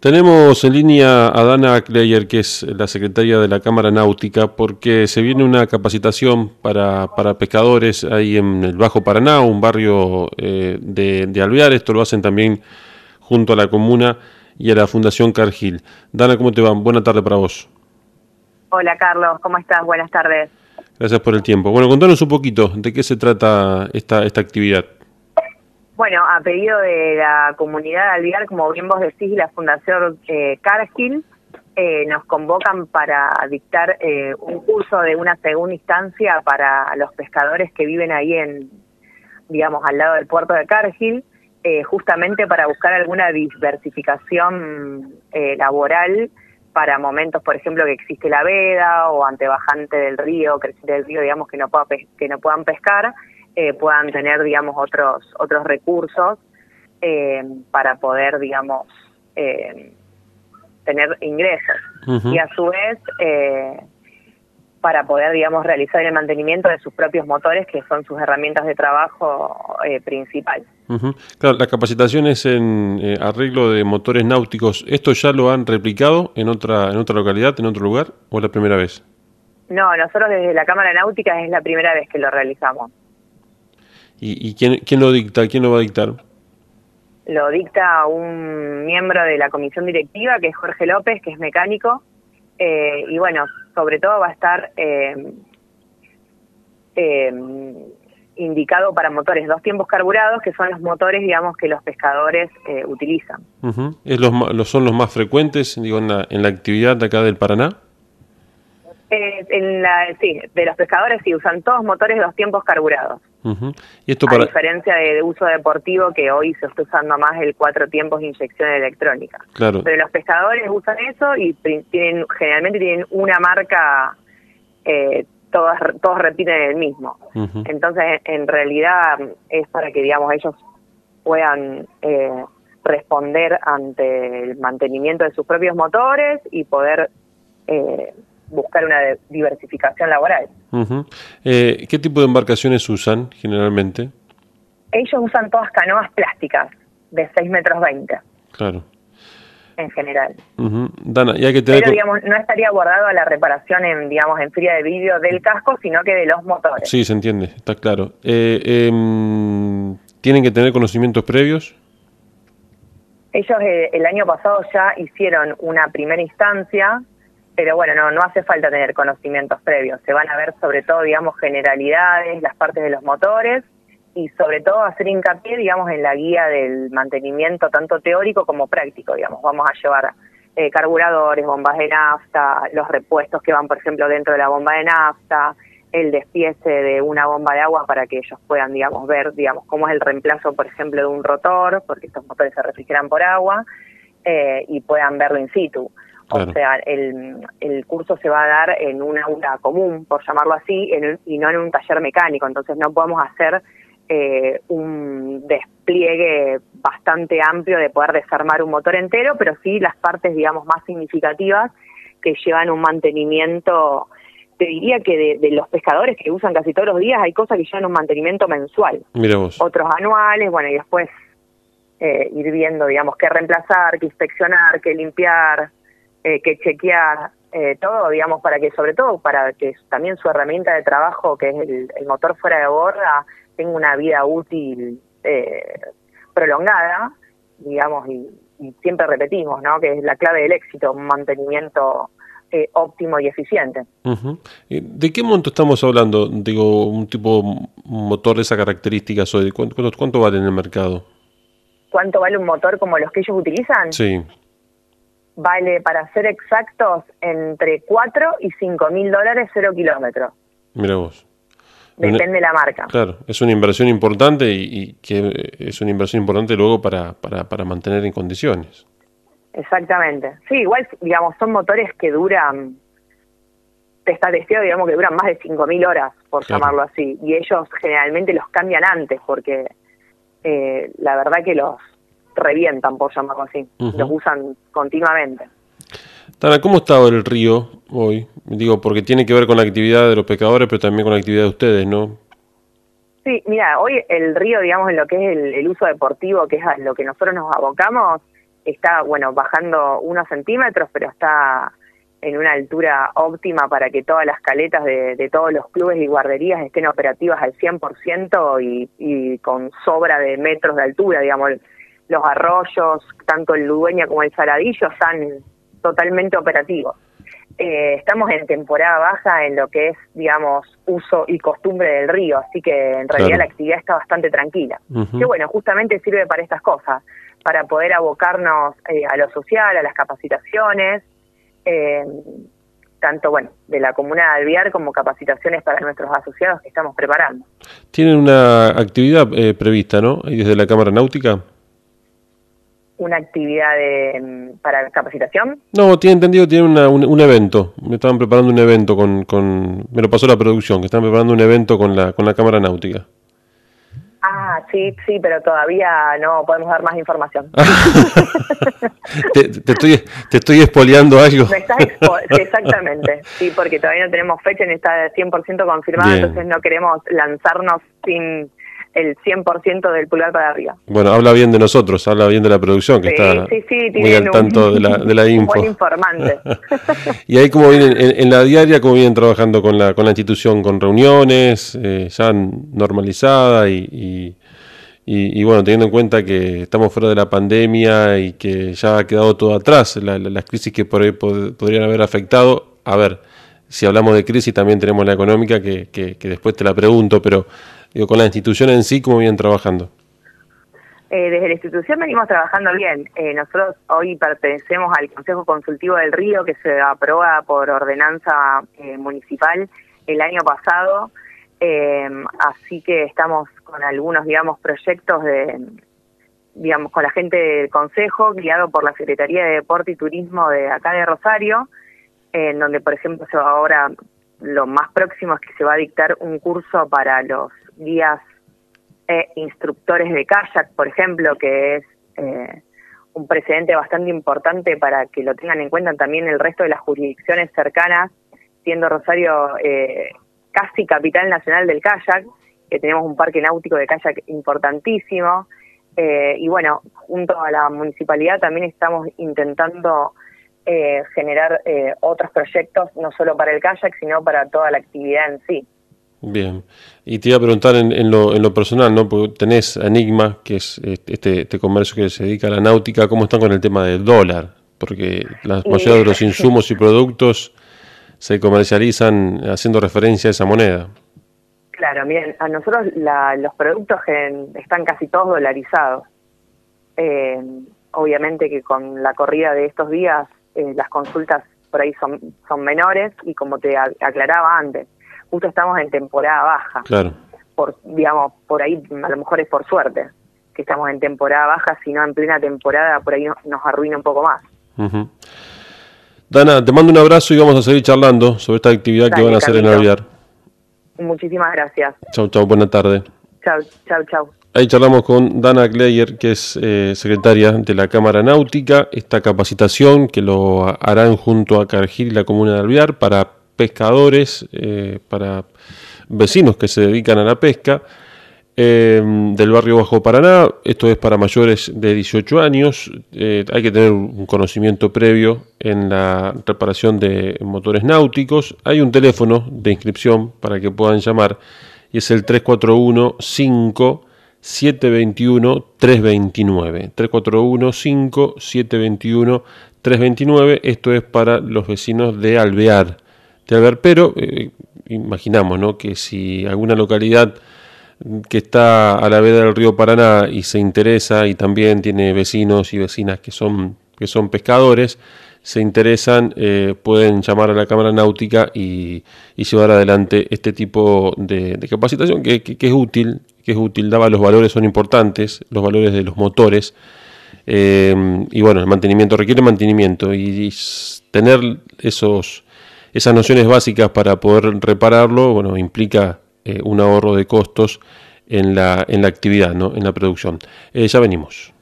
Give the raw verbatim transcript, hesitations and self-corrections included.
Tenemos en línea a Dana Kleyer, que es la secretaria de la Cámara Náutica, porque se viene una capacitación para, para pescadores ahí en el Bajo Paraná, un barrio eh, de, de Alvear. Esto lo hacen también junto a la comuna y a la Fundación Cargill. Dana, ¿cómo te va? Buena tarde para vos. Hola Carlos, ¿cómo estás? Buenas tardes. Gracias por el tiempo. Bueno, contanos un poquito de qué se trata esta, esta actividad. Bueno, a pedido de la comunidad de Alvear, como bien vos decís, la Fundación eh, Cargill, eh, nos convocan para dictar eh, un curso de una segunda instancia para los pescadores que viven ahí en, digamos, al lado del puerto de Cargill, eh, justamente para buscar alguna diversificación eh, laboral para momentos, por ejemplo, que existe la veda o antebajante del río, creciente del río, digamos, que no, pueda que no puedan pescar. Eh, puedan tener, digamos, otros otros recursos eh, para poder, digamos, eh, tener ingresos. Uh-huh. Y a su vez, eh, para poder, digamos, realizar el mantenimiento de sus propios motores, que son sus herramientas de trabajo eh, principal. Uh-huh. Claro, la capacitación es en eh, arreglo de motores náuticos. ¿Esto ya lo han replicado en otra en otra localidad, en otro lugar, o es la primera vez? No, nosotros desde la Cámara Náutica es la primera vez que lo realizamos. ¿Y, y quién, quién lo dicta? ¿Quién lo va a dictar? Lo dicta un miembro de la comisión directiva, que es Jorge López, que es mecánico, eh, y bueno, sobre todo va a estar eh, eh, indicado para motores dos tiempos carburados, que son los motores, digamos, que los pescadores eh, utilizan. Uh-huh. ¿Es los, los, ¿Son los más frecuentes, digo, en la, en la actividad de acá del Paraná? Eh, en la, sí, de los pescadores sí, usan todos motores dos tiempos carburados. Uh-huh. ¿Y esto para... A diferencia de, de uso deportivo, que hoy se está usando más el cuatro tiempos de inyección electrónica. Claro. Pero los pescadores usan eso y tienen generalmente tienen una marca, eh, todos, todos repiten el mismo. Uh-huh. Entonces, en realidad, es para que, digamos, ellos puedan eh, responder ante el mantenimiento de sus propios motores y poder eh, buscar una diversificación laboral. Uh-huh. Eh, ¿Qué tipo de embarcaciones usan generalmente? Ellos usan todas canoas plásticas de seis metros veinte. Claro. En general. Uh-huh. Dana, y hay que tener... Pero, digamos, no estaría abordado a la reparación en, digamos, en fibra de vidrio del casco, sino que de los motores. Sí, se entiende, está claro. Eh, eh, ¿Tienen que tener conocimientos previos? Ellos eh, el año pasado ya hicieron una primera instancia, pero bueno, no no hace falta tener conocimientos previos. Se van a ver sobre todo, digamos, generalidades, las partes de los motores y sobre todo hacer hincapié, digamos, en la guía del mantenimiento tanto teórico como práctico, digamos. Vamos a llevar eh, carburadores, bombas de nafta, los repuestos que van, por ejemplo, dentro de la bomba de nafta, el despiece de una bomba de agua para que ellos puedan, digamos, ver, digamos, cómo es el reemplazo, por ejemplo, de un rotor, porque estos motores se refrigeran por agua, eh, y puedan verlo in situ. Claro. O sea, el, el curso se va a dar en un aula común, por llamarlo así, en, y no en un taller mecánico. Entonces no podemos hacer eh, un despliegue bastante amplio de poder desarmar un motor entero, pero sí las partes, digamos, más significativas que llevan un mantenimiento. Te diría que de, de los pescadores que usan casi todos los días, hay cosas que llevan un mantenimiento mensual. Mira vos. Otros anuales, bueno, y después eh, ir viendo, digamos, qué reemplazar, qué inspeccionar, qué limpiar, Eh, que chequear eh, todo, digamos, para que, sobre todo, para que también su herramienta de trabajo, que es el, el motor fuera de borda, tenga una vida útil eh, prolongada, digamos, y, y siempre repetimos, ¿no?, que es la clave del éxito, un mantenimiento eh, óptimo y eficiente. Uh-huh. ¿De qué monto estamos hablando? Digo, un tipo un motor de esas características hoy, ¿cuánto, cuánto vale en el mercado? ¿Cuánto vale un motor como los que ellos utilizan? Sí. Vale, para ser exactos, entre cuatro y cinco mil dólares cero kilómetros. Mira vos. Depende de la marca. Claro, es una inversión importante y, y que es una inversión importante luego para, para, para mantener en condiciones. Exactamente. Sí, igual, digamos, son motores que duran, te está testeado, digamos, que duran más de cinco mil horas, por claro. llamarlo así. Y ellos generalmente los cambian antes, porque eh, la verdad que los revientan, por llamarlo así. Uh-huh. Los usan continuamente. Tana, ¿cómo está el río hoy? Digo, porque tiene que ver con la actividad de los pescadores, pero también con la actividad de ustedes, ¿no? Sí, mira, hoy el río, digamos, en lo que es el, el uso deportivo, que es a lo que nosotros nos abocamos, está, bueno, bajando unos centímetros, pero está en una altura óptima para que todas las caletas de, de todos los clubes y guarderías estén operativas al cien por ciento y, y con sobra de metros de altura, digamos. Los arroyos, tanto el Ludueña como el Saladillo, están totalmente operativos. Eh, estamos en temporada baja en lo que es, digamos, uso y costumbre del río, así que en realidad claro. La actividad está bastante tranquila. Uh-huh. Que bueno, justamente sirve para estas cosas, para poder abocarnos eh, a lo social, a las capacitaciones, eh, tanto, bueno, de la comuna de Alvear como capacitaciones para nuestros asociados que estamos preparando. ¿Tienen una actividad eh, prevista, no? ¿Y desde la Cámara Náutica? ¿Una actividad de, para capacitación? No, tiene entendido, tiene una, un, un evento. Me estaban preparando un evento con, con... Me lo pasó la producción, que están preparando un evento con la con la Cámara Náutica. Ah, sí, sí, pero todavía no podemos dar más información. te, te estoy te estoy espoleando algo. Me estás expo- sí, exactamente, sí, porque todavía no tenemos fecha ni está cien por ciento confirmada, Bien. Entonces no queremos lanzarnos sin el cien por ciento del pulgar para arriba. Bueno, habla bien de nosotros, habla bien de la producción, que sí, está sí, sí, muy al tanto un, de la de la info. Un buen informante. Y ahí como vienen, en, en la diaria, cómo vienen trabajando con la con la institución, con reuniones, eh, ya normalizada y, y, y, y bueno, teniendo en cuenta que estamos fuera de la pandemia y que ya ha quedado todo atrás, la, la, las crisis que por ahí pod, podrían haber afectado, a ver, si hablamos de crisis también tenemos la económica, que, que, que después te la pregunto, pero digo, con la institución en sí, ¿cómo vienen trabajando? Eh, desde la institución venimos trabajando bien. Eh, nosotros hoy pertenecemos al Consejo Consultivo del Río, que se aprueba por ordenanza eh, municipal el año pasado, eh, así que estamos con algunos, digamos, proyectos de, digamos, con la gente del Consejo, guiado por la Secretaría de Deporte y Turismo de acá de Rosario, eh, en donde, por ejemplo, se va ahora, lo más próximo es que se va a dictar un curso para los guías e instructores de kayak, por ejemplo, que es eh, un precedente bastante importante para que lo tengan en cuenta también el resto de las jurisdicciones cercanas, siendo Rosario eh, casi capital nacional del kayak, que tenemos un parque náutico de kayak importantísimo, eh, y bueno, junto a la municipalidad también estamos intentando eh, generar eh, otros proyectos, no solo para el kayak, sino para toda la actividad en sí. Bien, y te iba a preguntar en, en, lo, en lo personal, ¿no? Porque tenés Enigma, que es este, este comercio que se dedica a la náutica, ¿cómo están con el tema del dólar? Porque la mayoría de los insumos y productos se comercializan haciendo referencia a esa moneda. Claro, miren, a nosotros la, los productos en, están casi todos dolarizados. Eh, obviamente que con la corrida de estos días eh, las consultas por ahí son, son menores y como te aclaraba antes, justo estamos en temporada baja. Claro. Por, digamos, por ahí a lo mejor es por suerte que estamos en temporada baja, si no en plena temporada por ahí no, nos arruina un poco más. Uh-huh. Dana, te mando un abrazo y vamos a seguir charlando sobre esta actividad Dale, que van a hacer en Alvear. Muchísimas gracias. Chau, chau, buena tarde. Chau, chau, chau. Ahí charlamos con Dana Kleyer, que es eh, secretaria de la Cámara Náutica. Esta capacitación que lo harán junto a Cargill y la comuna de Alvear para pescadores, eh, para vecinos que se dedican a la pesca, eh, del barrio Bajo Paraná. Esto es para mayores de dieciocho años. Eh, hay que tener un conocimiento previo en la reparación de motores náuticos. Hay un teléfono de inscripción para que puedan llamar y es el tres cuatro uno, cinco, siete dos uno, tres dos nueve. tres cuatro uno, cinco, siete dos uno, tres dos nueve. Esto es para los vecinos de Alvear. De Alvear, pero eh, imaginamos, ¿no?, que si alguna localidad que está a la vera del río Paraná y se interesa y también tiene vecinos y vecinas que son que son pescadores, se interesan, eh, pueden llamar a la Cámara Náutica y, y llevar adelante este tipo de, de capacitación que, que, que es útil, que es útil, daba los valores son importantes, los valores de los motores, eh, y bueno, el mantenimiento requiere mantenimiento y, y tener esos esas nociones básicas para poder repararlo, bueno, implica eh, un ahorro de costos en la en la actividad, ¿no?, en la producción. Eh, ya venimos.